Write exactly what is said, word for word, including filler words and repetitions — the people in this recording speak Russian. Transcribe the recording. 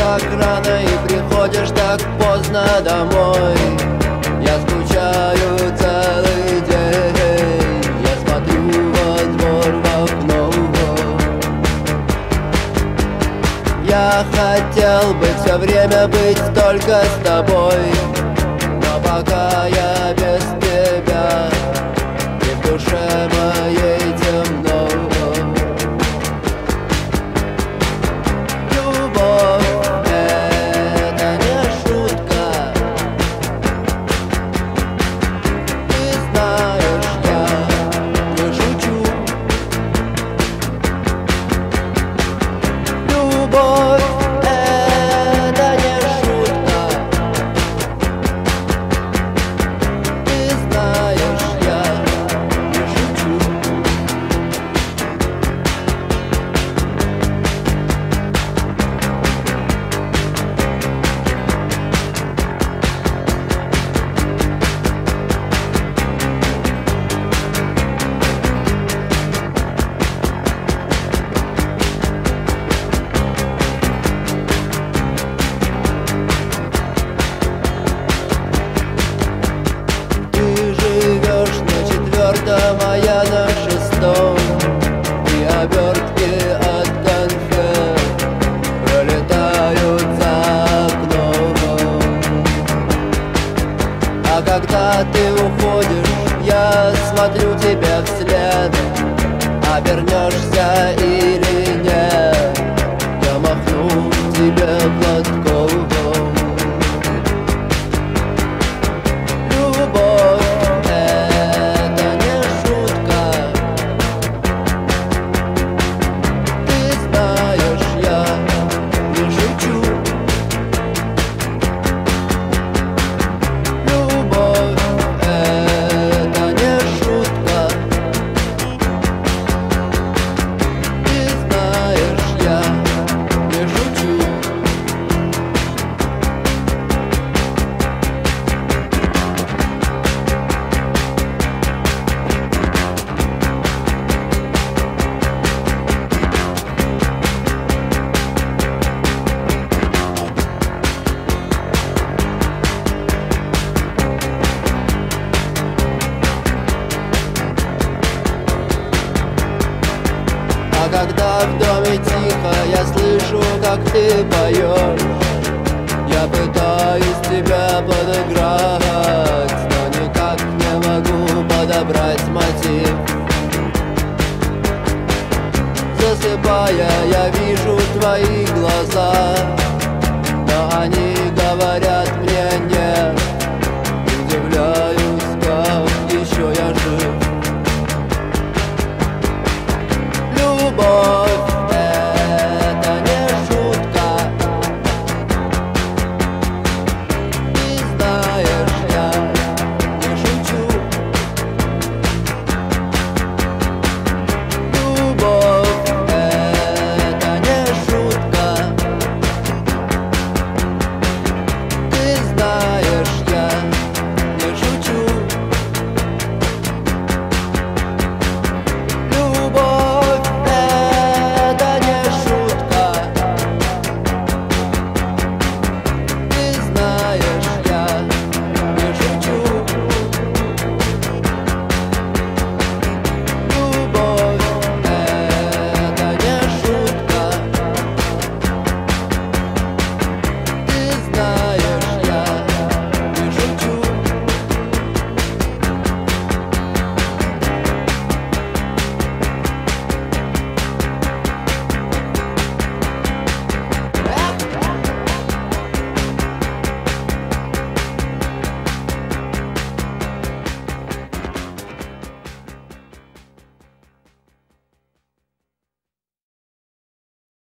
так рано и приходишь так поздно домой. Я скучаю целый день, я смотрю во двор в окно. Я хотел бы все время быть только с тобой, но пока я без тебя, и в душе моей темно. А я на шестом, и обертки от конфет пролетают за окном. А когда ты уходишь, я смотрю тебе вслед. Обернешься или нет, я махну тебе платком. А когда в доме тихо, я слышу, как ты поешь. Я пытаюсь тебя подыграть, но никак не могу подобрать мотив. Засыпая, я вижу твои глаза, но они